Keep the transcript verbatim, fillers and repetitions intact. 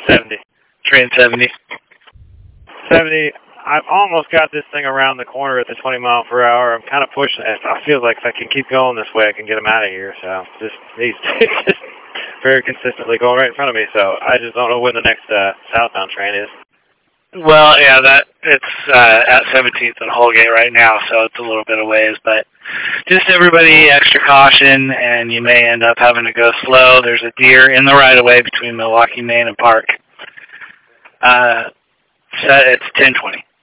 seventy. Train seventy. seventy. I've almost got this thing around the corner at the twenty mile per hour. I'm kind of pushing it. I feel like if I can keep going this way, I can get him out of here. So just he's just very consistently going right in front of me. So I just don't know when the next uh, southbound train is. Well, yeah, that it's uh, at seventeenth and Holgate right now, so it's a little bit of ways. But just everybody extra caution, and you may end up having to go slow. There's a deer in the right of way between Milwaukee, Maine, and Park. Uh, so it's ten twenty.